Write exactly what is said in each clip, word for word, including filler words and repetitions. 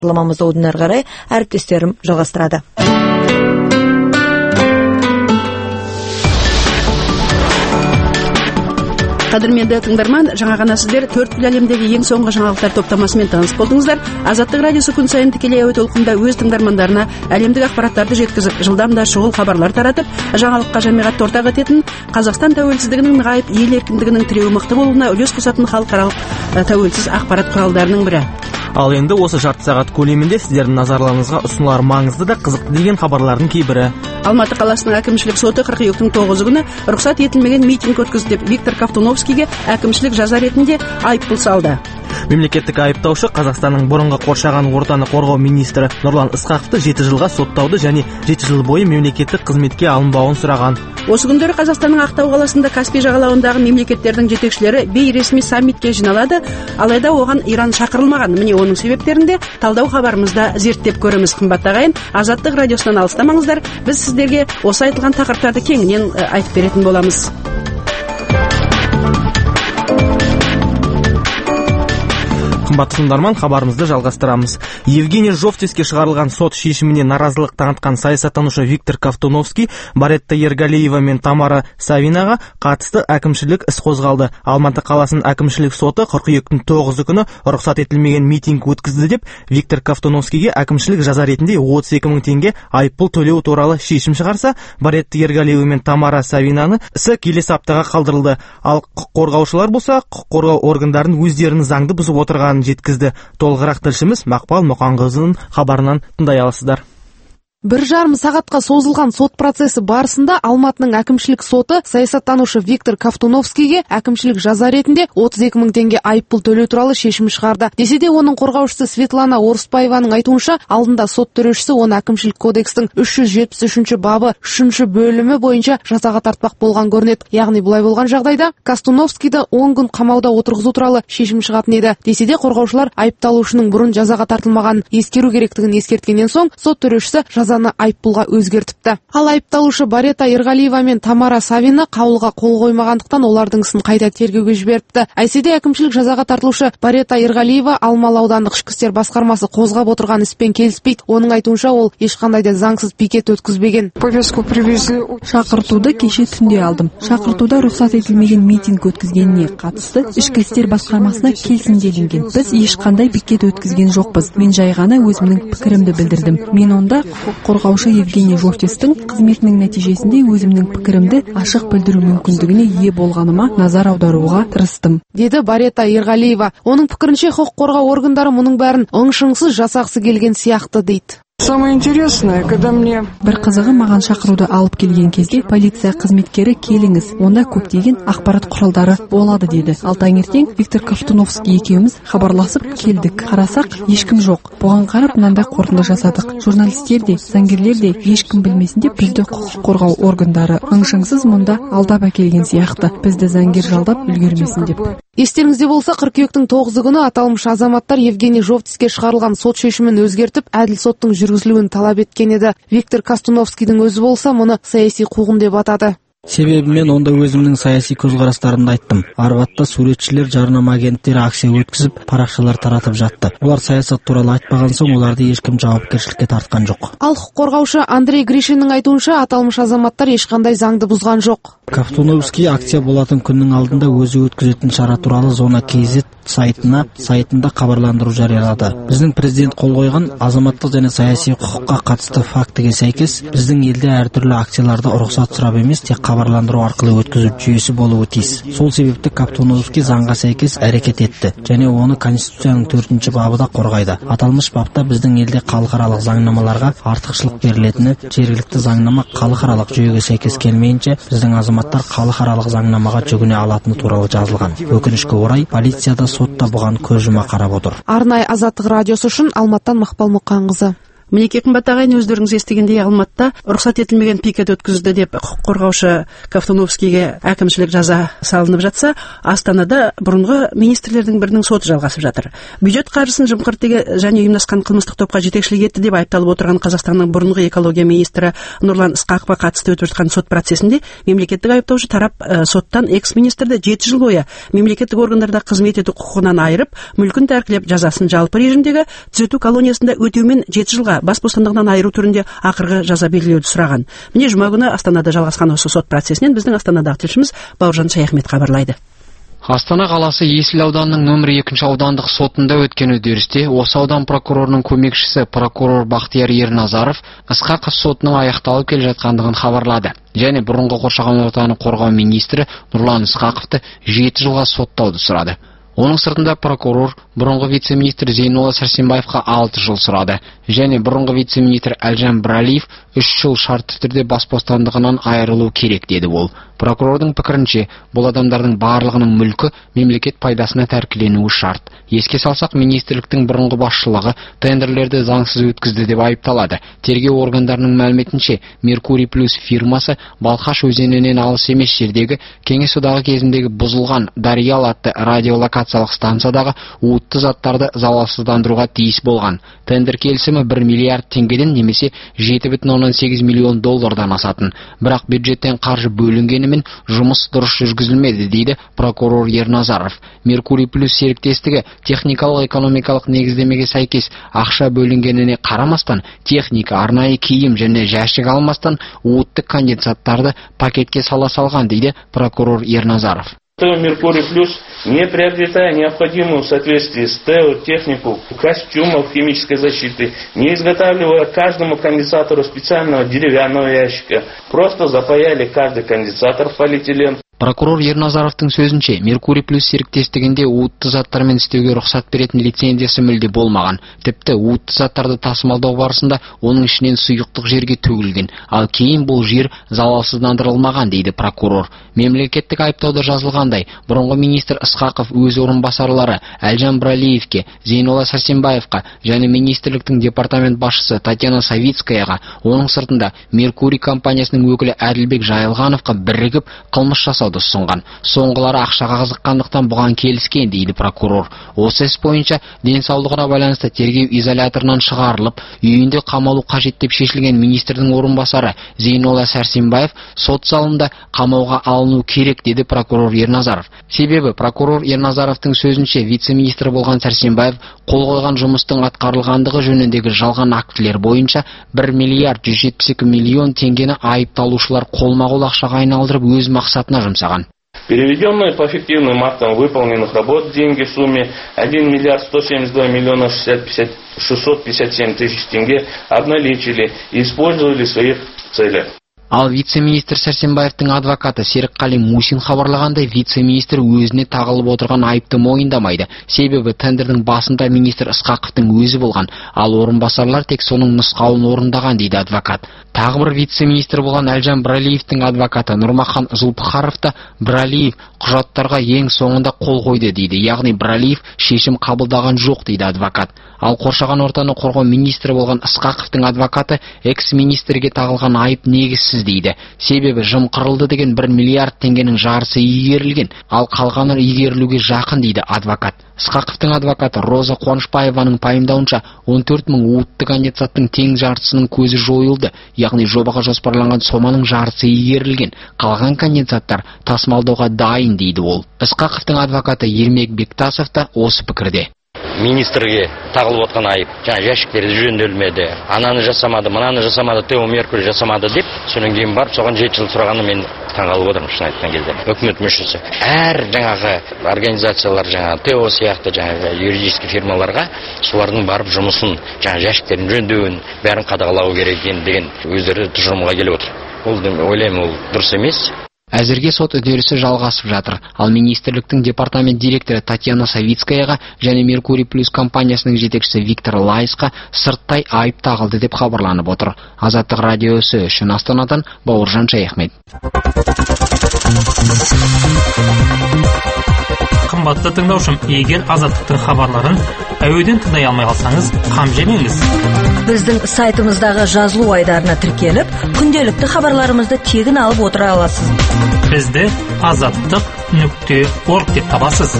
Ламамызды одан әрі қарай әріптестерім жалғастырады. Қадірменді тыңдарман, жаңа ғана сіздер төрт тіл әлемдегі ең соңғы жаңалықтар топтамасымен таныс болдыңыздар. Азаттық радиосы күн сайын тікелей әуе толқында өз тыңдармандарына әлемдік ақпараттарды жеткізіп, жылдам да шұғыл хабарлар таратып, жаңалыққа жамиғатты ортақ ететін, Қазақстан тәуелсіздігінің нығайып, ел еркіндігінің тіреуі мықты болуына үлес қосатын халықаралық тәуелсіз ақпарат құралдарының бірі. Ал енді осы жарты сағат көлемінде сіздердің назарларыңызға ұсынылар маңызды да қызықты деген хабарлардың кейбірі. Алматы қаласының әкімшілік соты қыркүйектің тоғызы күні рұқсат етілмеген митинг өткізді деп Виктор Ковтуновскийге әкімшілік жаза ретінде айыппұл салды. Мемлекеттік айыптаушы Қазақстанның бұрынғы қоршаған ортаны қорғау министрі Нұрлан Ысқақовты жеті жылға соттауды және жеті жыл бойы мемлекеттік қызметке алынбауын сұраған. Осы күндері Қазақстанның Ақтау қаласында Каспий жағалауындағы мемлекеттердің жетекшілері бейресми саммитке жиналады, алайда оған Иран шақырылмаған. Міне оның себептерінде талдау хабарымызда зерттеп көреміз. Қымбатты ағайын, Азаттық радиосынан алыстамаңыздар. Біз сіздерге осы айтылған тақырыптарды кеңінен айтып беретін боламыз. Қымбатты тыңдарман, хабарымызды жалғастырамыз. Евгений Жовтиске шығарылған сот шешіміне наразылық танытқан саясаттанушы Виктор Ковтуновский, Баретта Ергалиева мен Тамара Савинаға қатысты әкімшілік іс қозғалды. Алматы қаласының әкімшілік соты қыркүйектің тоғызы күні рұқсат етілмеген митинг өткізді деп Виктор Ковтуновскийге әкімшілік жаза ретінде отыз екі мың теңге айыппұл төлеу туралы шешім шығарса, Баретта Ергалиева мен Тамара Савинаны ісі келесі аптаға қалдырылды. Ал құқық қорғаушылар болса, құқық қорғау органдарын өздерінің заңды бұзып отырғанын жеткізді. Толығырақ тілшіміз Мақпал Мұқанқызының хабарынан тыңдай аласыздар. Бір жарым сағатқа созылған сот процесі барысында Алматының әкімшілік соты саясаттанушы Виктор Ковтуновскийге әкімшілік жаза ретінде отыз екі мың теңге айыппұл төлеу туралы шешім шығарды. Десе де оның қорғаушысы Светлана Орыспаеваның айтуынша, алдында сот төрешісі оны әкімшілік кодекстің үш жүз жетпіс үшінші бабы үшінші бөлімі бойынша жазаға тартпақ болған көрінеді. Яғни бұлай болған жағдайда Ковтуновскийді он күн қамауда отырғызу туралы шешім шығатын еді. Десе де қорғаушылар айыпталушының бұрын жазаға тартылмағанын ескеру керектігін ескерткеннен соң сот төрешісі жазаны айыппұлға өзгертіпті. Ал айыпталушы Баретта Ергалиева мен Тамара Савина қаулыға қол қоймағандықтан олардың ісін қайта тергеуге жіберіпті. Әйтсе әкімшілік жазаға тартылушы Баретта Ергалиева Алмалы аудандық ішкі істер басқармасы қозғап отырған іспен келіспейді. Оның айтуынша ол ешқандай да заңсыз пикет өткізбеген. Шақыртуды кеше түнде алдым. Шақыртуда рұқсат етілмеген митинг өткізгеніне қатысты ішкі істер басқармасына келсін делінген. Біз ешқандай пикет өткізген жоқпыз. Мен жай ғана өзімнің пікірімді білдірдім. Мен онда қорғаушы Евгений Жовтистің қызметінің нәтижесінде өзімнің пікірімді ашық білдіру мүмкіндігіне ие болғаныма назар аударуға тырыстым, деді Баретта Ергалиева. Оның пікірінше құқық қорғау органдары мұның бәрін ың-шыңсыз жасақсы келген сияқты дейді. Самое интересное, когда мне... Бір қызығы, маған шақыруды алып келген кезде полиция қызметкері келіңіз, онда көптеген ақпарат құралдары болады деді. Ал таңертең Виктор Ковтуновский екеуміз хабарласып келдік. Қарасақ, ешкім жоқ. Бұған қарап мынандай қорытынды жасадық. Журналистер де, заңгерлер де ешкім білмесін деп бізді құқық қорғау органдары ың-шыңсыз мұнда алдап әкелген сияқты. Бізді заңгер жалдап үлгермесін деп. Естеріңізде болса, қыркүйектің тоғызы күні аталмыш азаматтар Евгений Жовтиске шығарылған сот шешімін өзгертіп, әділ соттың жүргізілуін талап еткен еді. Виктор Ковтуновскийдің өзі болса, мұны саяси қуғын деп атады. Себебі мен онда өзімнің саяси көзқарастарымды айттым. Арбатта суретшілер, жарнама агенттері акция өткізіп, парақшалар таратып жатты. Олар саясат туралы айтпаған соң, оларды ешкім жауапкершілікке тартқан жоқ. Ал құқық қорғаушы Андрей Гришиннің айтуынша, аталмыш азаматтар ешқандай заңды бұзған жоқ. Ковтуновский акция болатын күннің алдында өзі өткізетін шара туралы Зона кз сайтына сайтында хабарландыру жариялады. Біздің президент қол қойған азаматтық және саяси құқыққа қатысты фактіге сәйкес, біздің елде әртүрлі акцияларды рұқсат сұрап емес, тек хабарландыру арқылы өткізу жүйесі болуы тиіс. Сол себепті Ковтуновский заңға сәйкес әрекет етті, және оны Конституцияның төртінші бабы да қорғайды. Аталмыш бапта біздің елде халықаралық заңнамаларға артықшылық берілетіні, жергілікті заңнама халықаралық жүйеге сәйкес келмейінше, біздің азаматтар халықаралық заңнамаға жүгіне алатыны туралы жазылған. Өкінішке орай, полицияда сотта бұған көз жұма қарап отыр. Арнайы Азаттық радиосы үшін Алматыдан Мақпал Мұқанқызы. Мінекей қымбат ағайын, өздеріңіз естігендей Алматыда рұқсат етілмеген пикет өткізді деп құқық қорғаушы Кавтуновскийге әкімшілік жаза салынып жатса, Астанада бұрынғы министрлердің бірінің соты жалғасып жатыр. Бюджет қаржысын жымқырды және ұйымдасқан қылмыстық топқа жетекшілік етті деп айыпталып отырған Қазақстанның бұрынғы экология министрі Нұрлан Ысқақовқа қатысты өтіп жатқан сот процесінде мемлекеттік айыптаушы тарап ә, соттан экс-министрді жеті жыл бойы мемлекеттік органдарда қызмет ету құқығынан айырып, мүлкін тәркілеп, жазасын жалпы режимдегі түзету колониясында өтеумен жеті жылға бас бостандығынан айыру түрінде ақырғы жаза белгілеуді сұраған. Міне жұма күні Астанада жалғасқан осы сот процесінен біздің Астанадағы тілшіміз Бауыржан Шаяхмет хабарлайды. Астана қаласы Есіл ауданының нөмір екінші аудандық сотында өткен үдерісте осы аудан прокурорының көмекшісі прокурор Бақтияр Ерназаров Ысқақов сотының аяқталып келе жатқандығын хабарлады. Және бұрынғы қоршаған ортаны қорғау министрі Нұрлан Ысқақовты жеті жылға соттауды сұрады. Оның сыртында прокурор бұрынғы вице-министр Зейнолла Сәрсенбаевқа алты жыл сұрады. Және бұрынғы вице-министр Әлжан Бралиев үш жыл шартты түрде бас бостандығынан айырылу керек деді ол. Прокурордың пікірінше, бұл адамдардың барлығының мүлкі мемлекет пайдасына тәркіленуі шарт. Еске салсақ, министрліктің бұрынғы басшылығы тендерлерді заңсыз өткізді деп айыпталады. Тергеу органдарының мәліметінше, Меркурий плюс фирмасы Балқаш өзенінен алыс емес жердегі Кеңес одағы кезіндегі бұзылған Дариял атты радиолокациялық станциядағы уытты заттарды залалсыздандыруға тиіс болған. Тендер келісімі бір миллиард теңгеден немесе жеті бүтін оннан сегіз миллион доллардан асатын. Бірақ бюджеттен қаржы бөлінгенімен жұмыс дұрыс жүргізілмеді, дейді прокурор Ерназаров. Меркурий плюс серіктестігі техникалық экономикалық негіздемеге сәйкес ақша бөлінгеніне қарамастан, техника, арнайы киім және жәшік алмастан уытты конденсаттарды пакетке сала салған, дейді прокурор Ерназаров. Меркурий плюс, не приобретая необходимую в соответствии с ТЭО технику, костюмов химической защиты, не изготавливая каждому конденсатору специального деревянного ящика, просто запаяли каждый конденсатор в полиэтилен. Прокурор Ерназаровтың сөзінше, Меркурий плюс серіктестігінде уытты заттармен істеуге рұқсат беретін лицензиясы мүлде болмаған. Тіпті уытты заттарды тасымалдау барысында оның ішінен сұйықтық жерге төгілген, ал кейін бұл жер залалсыздандырылмаған, дейді прокурор. Мемлекеттік айыптауда жазылғандай, бұрынғы министр Ысқақов өз орынбасарлары Әлжан Бралиевке, Зейнолла Сәрсенбаевқа және министрліктің департамент басшысы Татьяна Савицкаяға, оның сыртында Меркурий компаниясының өкілі Әділбек Жайылғановқа бірігіп қылмыс жасауды ұсынған. Соңғылары ақшаға қызыққандықтан бұған келіскен, дейді прокурор. Осы іс бойынша денсаулығына байланысты тергеу изоляторынан шығарылып, үйінде қамалу қажет деп шешілген министрдің орынбасары Зейнолла Сәрсенбаев сот залында қамауға алыну керек, деді прокурор Ерназаров. Себебі прокурор Ерназаровтың сөзінше, вице-министр болған Сәрсенбаев қол қойған жұмыстың атқарылғандығы жөніндегі жалған актілер бойынша бір миллиард жүз жетпіс екі миллион теңгені айыпталушылар қолма-қол ақшаға айналдырып өз мақсатына жұмсаған. Переведенные по фиктивным актам выполненных работ деньги в сумме один миллиард сто семьдесят два миллиона шестьсот пятьдесят семь тысяч тенге обналичили и использовали в своих целях. Ал вице-министр Сәрсенбаевтың адвокаты Серікқали Мусин хабарлағандай, вице-министр өзіне тағылып отырған айыпты мойындамайды. Себебі тендердің басында министр Ысқақовтың өзі болған, ал орынбасарлар тек соның нұсқауын орындаған, дейді адвокат. Тағы бір вице-министр болған Әлжан Бралиевтің адвокаты Нұрмахан Зұлпықаров та Бралиев құжаттарға ең соңында қол қойды, дейді. Яғни Бралиев шешім қабылдаған жоқ, дейді адвокат. Ал қоршаған ортаны қорғау министрі болған Ысқақовтың адвокаты экс-министрге тағылған айып негізсіз, дейді. Себебі жымқырылды деген бір миллиард теңгенің жарысы игерілген, ал қалғаны игерілуге жақын, дейді адвокат. Ысқақовтың адвокаты Роза Қуанышбаеваның пайымдауынша он төрт мың уытты конденсаттың тең жартысының көзі жойылды, яғни жобаға жоспарланған соманың жарысы игерілген, қалған конденсаттар тасымалдауға дайын, дейді ол. Ысқақовтың адвокаты Ермек Бектасов та осы пікірде. Министрге тағылып отқан айып, жаңа жәшіктерді жөнделмеді, ананы жасамады, мынаны жасамады, ТЭО Меркурий жасамады деп, содан кейін барып соған жеті жыл сұрағаны мен таңғалып отырмын, шын айтқан кезде. Үкімет мүшесі әр жаңағы организациялар, жаңағы ТЭО сияқты жаңағы юридический фирмаларға солардың барып жұмысын, жаңа жәшіктерін жөндеуін, бәрін қадағалау керек екен деген өздері тұжырымға келіп отыр. Ол ойлаймын, ол дұрыс емес. Әзірге сот үдерісі жалғасып жатыр. Ал министрліктің департамент директоры Татьяна Савицкаяға және Меркурий Плюс компаниясының жетекшісі Виктор Лайсқа сырттай айып тағылды деп хабарланып отыр. Азаттық радиосы үшін Астанадан Бауыржан Шаяхмет. Қымбатты тыңдаушым, егер Азаттықтың хабарларын әуеден тыңдай алмай қалсаңыз, қам жемеңіз. Біздің сайтымыздағы жазылу айдарына тіркеліп, күнделікті хабарларымызды тегін алып отыра аласыз. Бізді азаттық нүкте орг деп табасыз.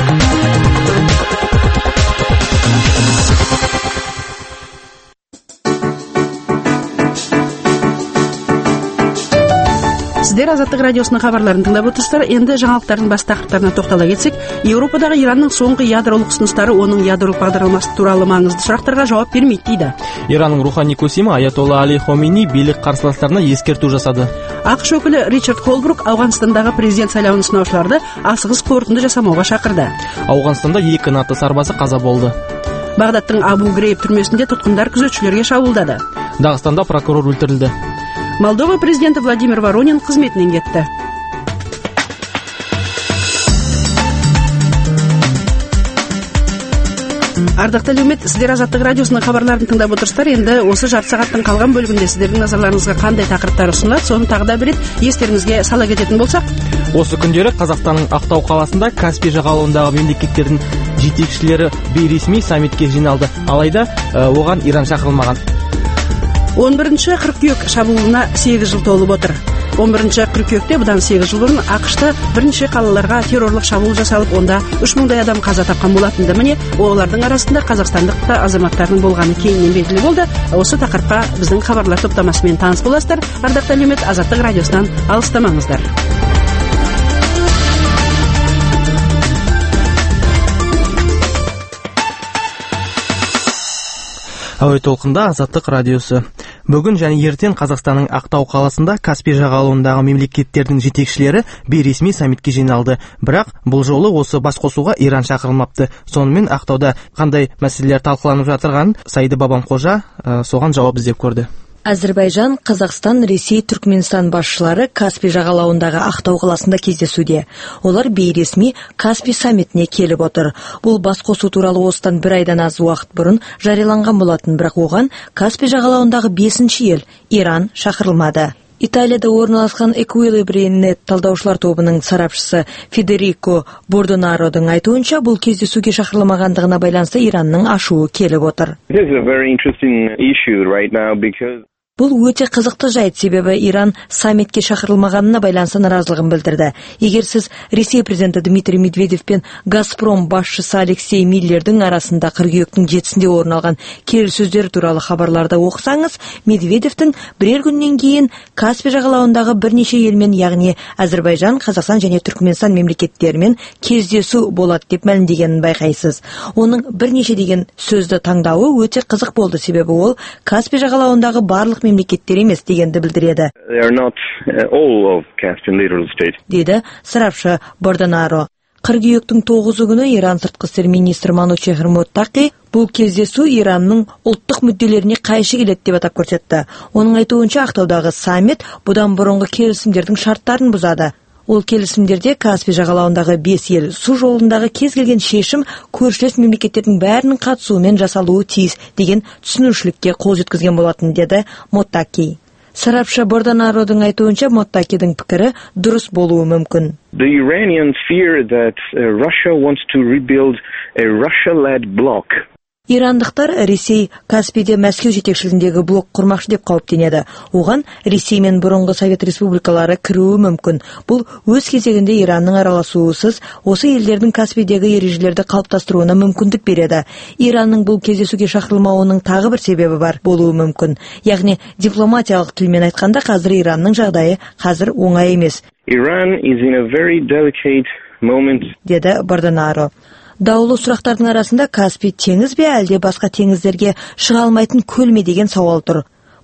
Сіздер Азаттық радиосының хабарларын тыңдап отырсыздар. Енді жаңалықтардың бас тақырыптарына тоқтала кетсек, Еуропадағы Иранның соңғы ядролық ұсыныстары оның ядролық бағдарламасы туралы маңызды сұрақтарға жауап бермейді дейді. Иранның рухани көсемі Аятолла Али Хомейни билік қарсыластарына ескерту жасады. ақш өкілі Ричард Холбрук Ауғанстандағы президент сайлауын сынаушыларды асығыс қорытынды жасамауға шақырды. Ауғанстанда екі НАТО сарбазы қаза болды. Бағдаттың Абу Грейб түрмесінде тұтқындар күзетшілерге шабуылдады. Дағыстанда прокурор өлтірілді. Молдова президенті Владимир Воронин қызметінен кетті. Ардақты әлеумет, сіздер Азаттық радиосының хабарларын тыңдап отырсыздар. Енді осы жарты сағаттың қалған бөлігінде сіздердің назарларыңызға қандай тақырыптар ұсынылады, соны тағы да бір рет естеріңізге сала кететін болсақ. Осы күндері Қазақстанның Ақтау қаласында Каспий жағалауындағы мемлекеттердің жетекшілері бейресми саммитке жиналды. Алайда оған Иран шақырылмаған. он бірінші қыркүйек шабуылына сегіз жыл толып отыр. он бірінші қыркүйекте бұдан сегіз жыл бұрын ақш-та бірінші қалаларға террорлық шабуыл жасалып, онда үш мыңдай адам қаза тапқан болатын. Міне, олардың арасында қазақстандық та азаматтардың болғаны кейіннен белгілі болды. Осы тақырыпқа біздің хабарлар топтамасымен таныс боласыздар. Ардақты әлеумет, Азаттық радиосынан алыстамаңыздар. Әуе толқында Азаттық радиосы. Бүгін және ертең Қазақстанның Ақтау қаласында Каспий жағалауындағы мемлекеттердің жетекшілері бейресми саммитке жиналды. Бірақ бұл жолы осы басқосуға Иран шақырылмапты. Сонымен Ақтауда қандай мәселелер талқыланып жатырған Сайды Бабамқожа соған жауап іздеп көрді. Әзірбайжан, Қазақстан, Ресей, Түркменстан басшылары Каспий жағалауындағы Ақтау қаласында кездесуде. Олар бейресми Каспий саммитіне келіп отыр. Бұл басқосу туралы осыдан бір айдан аз уақыт бұрын жарияланған болатын, бірақ оған Каспий жағалауындағы бесінші ел Иран шақырылмады. Италияда орналасқан Equilibrium талдаушылар тобының сарапшысы Федерико Бордонародың айтуынша, бұл кездесуге шақырылмағандығына байланысты Иранның ашуы келіп отыр. Бұл өте қызықты жайт, себебі Иран саммитке шақырылмағанына байланысты наразылығын білдірді. Егер сіз Ресей президенті Дмитрий Медведев пен Газпром басшысы Алексей Миллердің арасында қыркүйектің жетісінде орын алған келіссөздер туралы хабарларды оқысаңыз, Медведевтің бірер күннен кейін Каспий жағалауындағы бірнеше елмен, яғни Әзірбайжан, Қазақстан және Түркменстан мемлекеттерімен кездесу болады деп мәлімдегенін байқайсыз. Оның бірнеше деген сөзді таңдауы өте қызық болды, себебі ол Каспий жағалауындағы барлық мемлекеттер емес дегенді білдіреді. Деді сарапшы Бордонаро. Қыркүйектің тоғызы күні Иран сыртқы істер министрі Манучехр Моттақи бұл кездесу Иранның ұлттық мүдделеріне қайшы келеді деп атап көрсетті. Оның айтуынша, Ақтаудағы саммит бұдан бұрынғы келісімдердің шарттарын бұзады. Ол келісімдерде Каспий жағалауындағы бес ел су жолындағы кез келген шешім көршілес мемлекеттердің бәрінің қатысуымен жасалуы тиіс деген түсінушілікке қол жеткізген болатын, деді Моттаки. Сарапшы Бордонародың айтуынша, Моттакидің пікірі дұрыс болуы мүмкін. The Iranians fear that Russia wants to rebuild a Russia-led bloc. Ирандықтар Ресей Каспийде Мәскеу жетекшілігіндегі блок құрмақшы деп қауіптенеді. Оған Ресей мен бұрынғы Совет республикалары кіруі мүмкін. Бұл өз кезегінде Иранның араласуысыз осы елдердің Каспийдегі ережелерді қалыптастыруына мүмкіндік береді. Иранның бұл кездесуге шақырылмауының тағы бір себебі бар болуы мүмкін. Яғни дипломатиялық тілмен айтқанда, қазір Иранның жағдайы қазір оңай емес. Iran is in a very delicate moment. Деді Бордонаро. Даулы сұрақтардың арасында Каспий теңіз бе әлде басқа теңіздерге шыға алмайтын көл ме деген сауал тұр.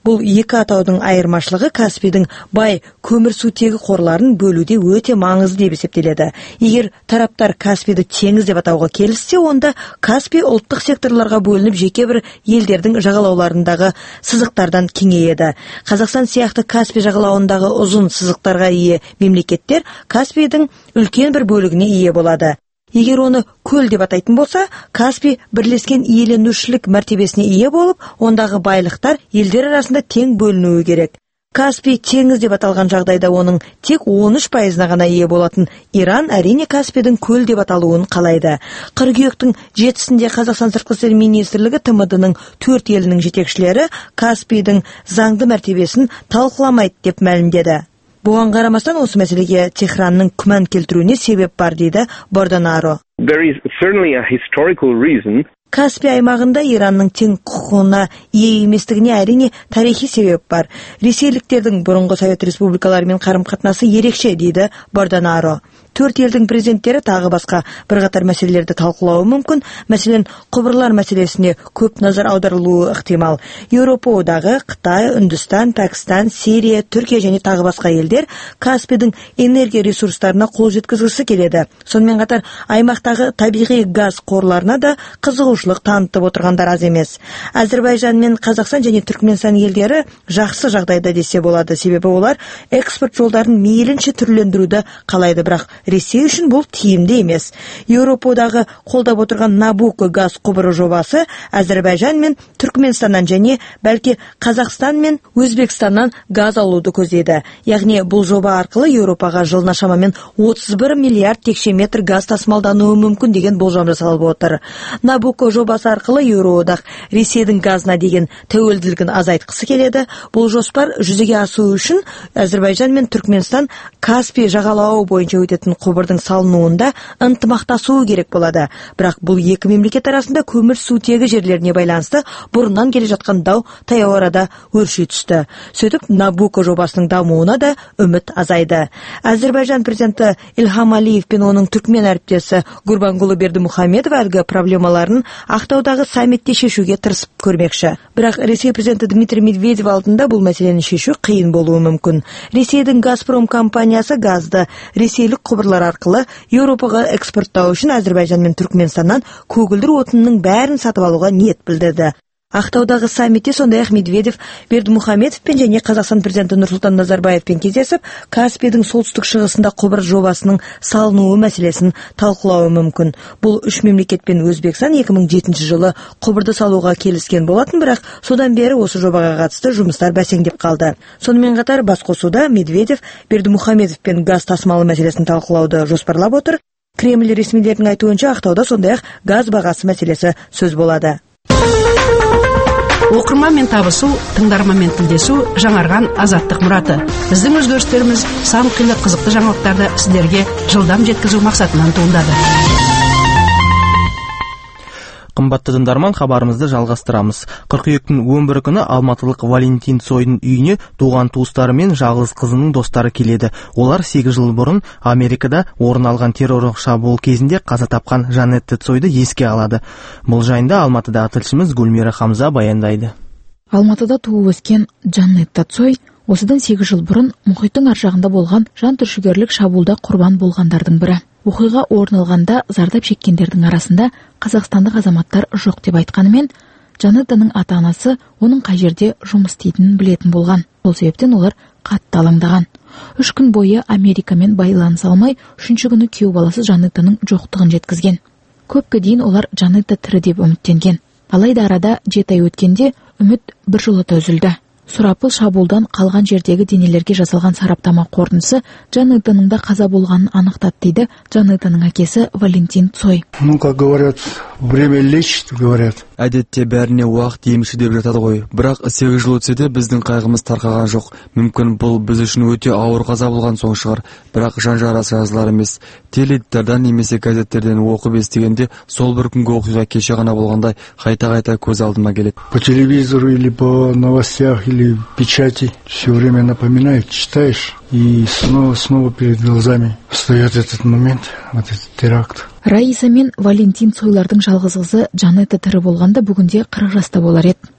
Бұл екі атаудың айырмашылығы Каспийдің бай көмірсутегі қорларын бөлуде өте маңызды деп есептеледі. Егер тараптар Каспийді теңіз деп атауға келіссе, онда Каспий ұлттық секторларға бөлініп жеке бір елдердің жағалауларындағы сызықтардан кеңейеді. Қазақстан сияқты Каспий жағалауындағы ұзын сызықтарға ие мемлекеттер Каспийдің үлкен бір бөлігіне ие болады. Егер оны көл деп атайтын болса, Каспий бірлескен иеленушілік мәртебесіне ие болып, ондағы байлықтар елдер арасында тең бөлінуі керек. Каспий теңіз деп аталған жағдайда оның тек он үш пайызына ғана ие болатын Иран әрине Каспийдің көл деп аталуын қалайды. Қыркүйектің жетісінде Қазақстан сыртқы істер министрлігі Тэ Эм Дэ-ның төрт елінің жетекшілері Каспийдің заңды мәртебесін талқыламайды деп мәлімдеді. Бұған қарамастан осы мәселеге Техранның күмән келтіруіне себеп бар дейді Бордонаро. There is certainly a historical reason. Каспий аймағында Иранның тең құқығына ие еместігіне әрине тарихи себеп бар. Ресейліктердің бұрынғы Совет республикаларымен қарым-қатынасы ерекше дейді Бордонаро. Төрт елдің президенттері тағы басқа бірқатар мәселелерді талқылауы мүмкін. Мәселен, құбырлар мәселесіне көп назар аударылуы ықтимал. Еуропа одағы, Қытай, Үндістан, Пәкістан, Сирия, Түркия және тағы басқа елдер Каспийдің энергия ресурстарына қол жеткізгісі келеді. Сонымен қатар аймақтағы табиғи газ қорларына да қызығушылық танытып отырғандар аз емес. Әзірбайжан мен Қазақстан және Түркменстан елдері жақсы жағдайда десе болады, себебі олар экспорт жолдарын мейлінше түрлендіруді қалайды, бірақ Ресей үшін бұл тиімді емес. Еуропадағы қолдап отырған Набуко газ құбыры жобасы Әзірбайжан мен Түркменстаннан және бәлки Қазақстан мен Өзбекстаннан газ алуды көздейді. Яғни бұл жоба арқылы Еуропаға жылына шамамен отыз бір миллиард текше метр газ тасымалдануы мүмкін деген болжам жасалып отыр. Набуко жобасы арқылы Еуроодақ Ресейдің газына деген тәуелділігін азайтқысы келеді. Бұл жоспар жүзеге асуы үшін Әзірбайжан мен Түркменстан Каспий жағалауы бойынша өтетін құбырдың салынуында ынтымақтасуы керек болады. Бірақ бұл екі мемлекет арасында көмір сутегі жерлеріне байланысты бұрыннан келе жатқан дау таяу арада өрши түсті. Сөйтіп Набуко жобасының дамуына да үміт азайды. Әзірбайжан президенті Ильхам Алиев пен оның түркмен әріптесі Гурбангулы Бердімұхамедов әлгі проблемаларын Ақтаудағы саммитте шешуге тырысып көрмекші. Бірақ Ресей президенті Дмитрий Медведев алдында бұл мәселені шешу қиын болуы мүмкін. Ресейдің Газпром компаниясы газды ресейлік құбырлар арқылы Еуропаға экспорттау үшін Әзірбайжан мен Түркменстаннан көгілдір отынның бәрін сатып алуға ниет білдірді. Ақтаудағы саммитте сондай-ақ Медведев Бердімұхамедовпен және Қазақстан президенті Нұрсұлтан Назарбаевпен кездесіп, Каспийдің солтүстік шығысында құбыр жобасының салынуы мәселесін талқылауы мүмкін. Бұл үш мемлекет пен Өзбекстан екі мың жетінші жылы құбырды салуға келіскен болатын, бірақ содан бері осы жобаға қатысты жұмыстар бәсеңдеп қалды. Сонымен қатар басқосуда Медведев Бердімұхамедовпен газ тасымалы мәселесін талқылауды жоспарлап отыр. Кремль ресмилерінің айтуынша Ақтауда сондай-ақ газ бағасы мәселесі сөз болады. Оқырманмен табысу, тыңдарманмен тілдесу жаңарған азаттық мұраты. Біздің өзгерістеріміз сан қилы қызықты жаңалықтарды сіздерге жылдам жеткізу мақсатынан туындады. Қымбатты тыңдарман, хабарымызды жалғастырамыз. Қыркүйектің он бірі күні алматылық Валентин Цойдың үйіне туған туыстары мен жалғыз қызының достары келеді. Олар сегіз жыл бұрын Америкада орын алған террорлық шабуыл кезінде қаза тапқан Жанетта Цойды еске алады. Бұл жайында Алматыдағы тілшіміз Гүлмира Хамза баяндайды. Алматыда туып өскен Жанетта Цой осыдан сегіз жыл бұрын мұхиттың ар жағында болған жан түршігерлік шабуылда құрбан болғандардың бірі. Оқиға орын алғанда зардап шеккендердің арасында қазақстандық азаматтар жоқ деп айтқанымен, Жанеттаның ата-анасы оның қай жерде жұмыс істейтінін білетін болған. Сол себептен олар қатты алаңдаған. Үш күн бойы Америкамен байланыса алмай, үшінші күні күйеу баласы Жанеттаның жоқтығын жеткізген. Көпке дейін олар Жанетта тірі деп үміттенген. Алайда арада жеті ай өткенде үміт біржолата үзілді. Сұрапыл шабуылдан қалған жердегі денелерге жасалған сараптама қорытындысы Жанеттаның да қаза болғанын анықтады дейді Жанеттаның әкесі Валентин Цой. Ну, как говорят, время лечит, говорят. Әдетте бәріне уақыт емші деп жатады ғой. Бірақ сегіз жыл өтсе де біздің қайғымыз тарқаған жоқ. Мүмкін бұл біз үшін өте ауыр қаза болған соң шығар. Бірақ жан жарасы жазылар емес. Теледидардан немесе газеттерден оқып естігенде сол бір күнгі оқиға кеше ғана болғандай қайта-қайта көз алдыма келеді. По телевизору или по новостях или печати все время напоминает, читаешь, и снова-снова перед глазами встает этот момент, вот этот теракт. Раиса мен Валентин Цойлардың жалғыз қызы Жанетта тірі болғанда бүгінде қырық жаста болар еді.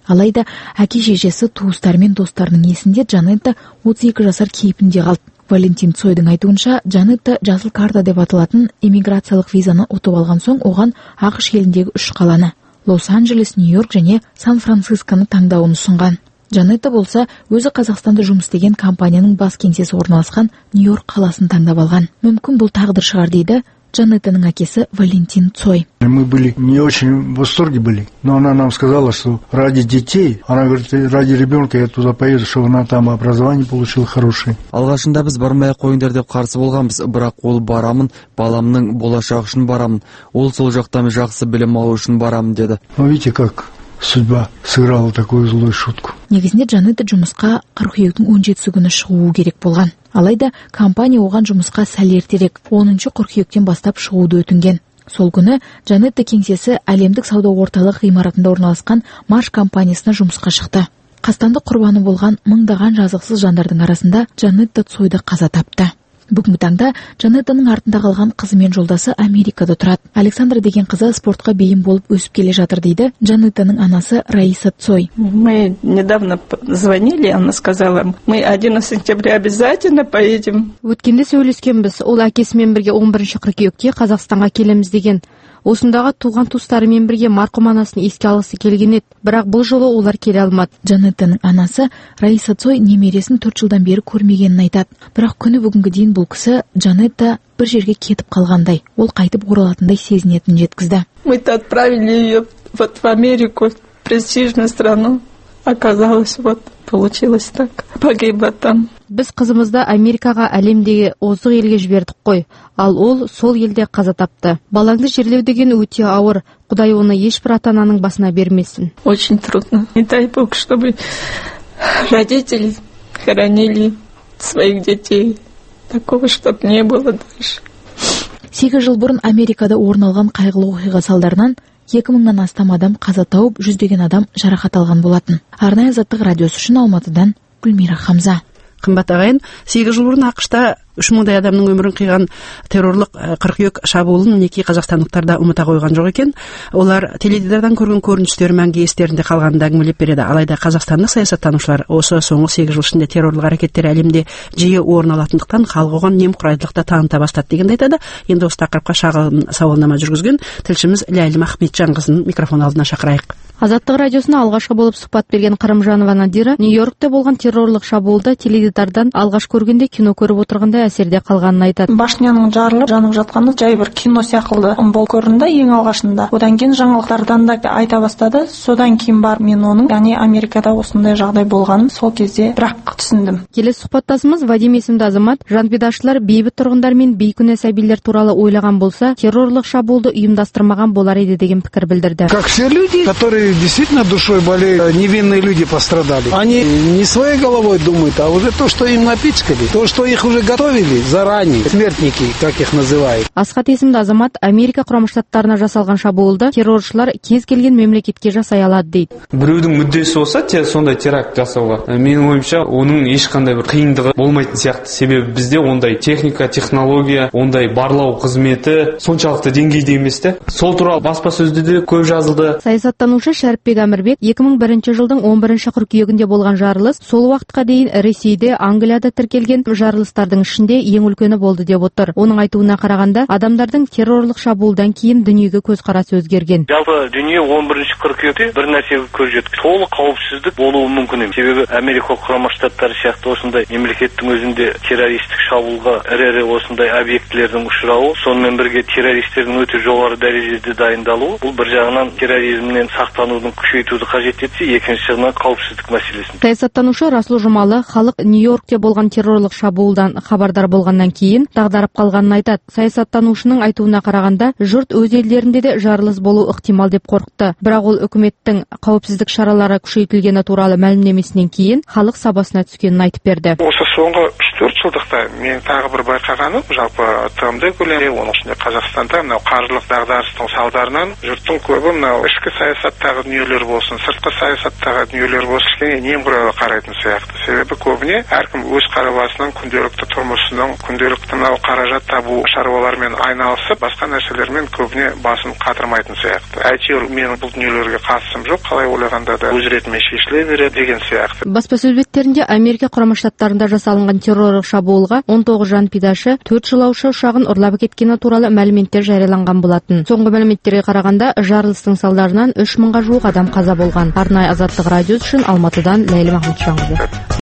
Алайда әке шешесі, туыстары мен достарының есінде Джанетта отыз екі жасар кейпінде қалды. Валентин Цойдың айтуынша, Джанетта жасыл карта деп аталатын иммиграциялық визаны ұтып алған соң оған ақш еліндегі үш қаланы Лос-Анджелес, Нью-Йорк және Сан-Францисконы таңдауын ұсынған. Джанетта болса, өзі Қазақстанда жұмыс істеген компанияның бас кеңсесі орналасқан Нью-Йорк қаласын таңдап алған. Мүмкін бұл тағдыр шығар дейді Джанеттаның әкесі Валентин Цой. Мы были не очень в восторге были, но она нам сказала, что ради детей, она говорит, ради ребенка я туда поеду, чтобы она там образование получила хорошее. Алғашында біз бармай қойыңдар деп қарсы болғанбыз, бірақ ол барамын, баламның болашағы үшін барамын. Ол сол жақтан жақсы білім алу үшін барамын деді. Но видите, как судьба сыграла такую злую шутку. Негізінде Джанетта жұмысқа қыркүйектің он жетісі күні шығуы керек болған. Алайда компания оған жұмысқа сәл ертерек оныншы қыркүйектен бастап шығуды өтінген. Сол күні Джанетта кеңсесі әлемдік сауда орталық ғимаратында орналасқан Марш компаниясына жұмысқа шықты. Қастандық құрбаны болған мыңдаған жазықсыз жандардың арасында Джанетта Цойды қаза тапты. Бүгінгі таңда Джанеттаның артында қалған қызы мен жолдасы Америкада тұрады. Александра деген қызы спортқа бейім болып өсіп келе жатыр дейді Джанеттаның анасы Раиса Цой. Мы недавно звонили, она сказала, мы одиннадцатого сентября обязательно поедем. Өткенде сөйлескенбіз, ол әкесімен бірге он бірінші қыркүйекте Қазақстанға келеміз деген. Осындағы туған туыстарымен бірге марқұм анасын еске алғысы келген еді, бірақ бұл жолы олар келе алмады. Джанеттаның анасы Раиса Цой немересін төрт жылдан бері көрмегенін айтады. Бірақ күні бүгінгі дейін бұл кісі Джанетта бір жерге кетіп қалғандай, ол қайтып оралатындай сезінетінін жеткізді. Мы-то отправили ее вот в Америку, в престижную страну. Оказалось, вот получилось так. Погибла там. Біз қызымызды Америкаға, әлемдегі озық елге жібердік қой, ал ол сол елде қаза тапты. Балаңды жерлеу деген өте ауыр. Құдай оны ешбір ата-ананың басына бермесін. Очень трудно. Не дай Бог, чтобы родители хоронили своих детей. Такого, чтобы не было дальше. сегіз жыл бұрын Америкада орын алған қайғылы оқиға салдарынан екі мыңнан астам адам қаза тауып, жүздеген адам жарақат алған болатын. Арнайы Азаттық радиосы үшін Алматыдан Гүлмира Хамза. Қымбат ағайын, сегіз жыл бұрын ақшта үш мыңдай адамның өмірін қиған террорлық қыркүйек шабуылын мінекей қазақстандықтар да ұмыта қойған жоқ екен. Олар теледидардан көрген көріністері мәңгі естерінде қалғанын әңгімелеп береді. Алайда қазақстандық саясаттанушылар осы соңғы сегіз жыл ішінде террорлық әрекеттер әлемде жиі орын алатындықтан халық оған немқұрайдылықты таныта бастады дегенді айтады. Енді осы тақырыпқа шағын сауалнама жүргізген тілшіміз Ләйлім Ахметжанқызын микрофон алдына шақырайық. Азаттық радиосына алғашқы болып сұхбат берген Қарымжанова Надира Нью-Йоркте болған террорлық шабуылды теледидардан алғаш көргенде кино көріп отырғанда әсерде қалғанын айтады. Башняның жарылып жанып жатқаны жай бір кино сияқты бол көрінді ең алғашында. Одан кейін жаңалықтардан да айта бастады. Содан кейін бар мен оның, яғни Америкада осындай жағдай болғанын сол кезде бірақ түсіндім. Келесі сұхбаттасымыз Вадим есімді азамат. Жанпидашылар бейбіт тұрғындар мен бейкүнә сәбилер туралы ойлаған болса, террорлық шабуылды ұйымдастырмаған болар еді деген пікір білдірді. Как все люди, которые действительно душой болеют, невинные люди пострадали. Они не своей головой думают, а уже то, что им напичкали, то, что их уже готовили заранее, смертники, как их называют. Асхат есімді азамат Америка Құрама Штаттарына жасалған шабуылды терроршылар кез келген мемлекетке жасай алады дейді. Біреудің мүддесі болса, сондай теракт жасауға, менің ойымша, оның ешқандай бір қиындығы болмайтын сияқты. Себебі бізде ондай техника, технология, ондай барлау қызметі соншалықты деңгейде емес те. Сол туралы баспасөзде де көп жазылды. Саясаттанушы Шәріпбек Әмірбек екі мың бірінші жылдың он бірінші қыркүйегінде болған жарылыс сол уақытқа дейін Ресейде, Англияда тіркелген жарылыстардың ішінде ең үлкені болды деп отыр. Оның айтуына қарағанда, адамдардың террорлық шабуылдан кейін дүниеге көзқарасы өзгерген. Жалпы дүние он бірінші қыркүйекте бір нәрсеге көз жетті. Толық қауіпсіздік болуы мүмкін емес. Себебі Америка Құрама Штаттары сияқты осындай мемлекеттің өзінде террористік шабуылға ірі-ірі осындай объектілердің ұшырауы, сонымен бірге террористердің өте жоғары дәрежеде дайындалуы, бұл бір жағынан терроризмнен сақтанудың күшейтуді қажет етсе, екінші жағынан қауіпсіздік мәселесін. Саясаттанушы Расул Жұмалы халық Нью-Йоркте болған террорлық шабуылдан хабардар болғаннан кейін дағдарып қалғанын айтады. Саясаттанушының айтуына қарағанда, жұрт өз елдерінде де жарылыс болу ықтимал деп қорықты. Бірақ ол үкіметтің қауіпсіздік шаралары күшейтілгені туралы мәлімдемесінен кейін халық сабасына түскенін айтып берді. Осы соңғы үш төрт жылдықта мен тағы бір байқағаным, жалпы тмд көлемінде, оның ішінде Қазақстанда мынау қаржылық дағдарыстың салдарынан жұрттың көбі мынау ішкі саясаттағы саясаттағы дүниелер болсын, сыртқы саясаттағы дүниелер болсын, кішкене немқұрайлы қарайтын сияқты. Себебі көбіне әркім өз қарабасының күнделікті тұрмысының, күнделікті мынау қаражат табу шаруалармен айналысып, басқа нәрселермен көбіне басын қатырмайтын сияқты. Әйтеуір менің бұл дүниелерге қатысым жоқ, қалай ойлағанда да өз ретімен шешіле береді деген сияқты. Баспасөз беттерінде Америка Құрама Штаттарында жасалынған террорлық шабуылға он тоғыз жан пидашы, төрт жолаушы ұшағын ұрлап кеткені туралы мәліметтер жарияланған болатын. Соңғы мәліметтерге қарағанда жарылыстың салдарынан үш мыңға жуық адам қаза болған. Арнайы Азаттық радиосы үшін Алматыдан Ләйлі Махмұтжанқызы.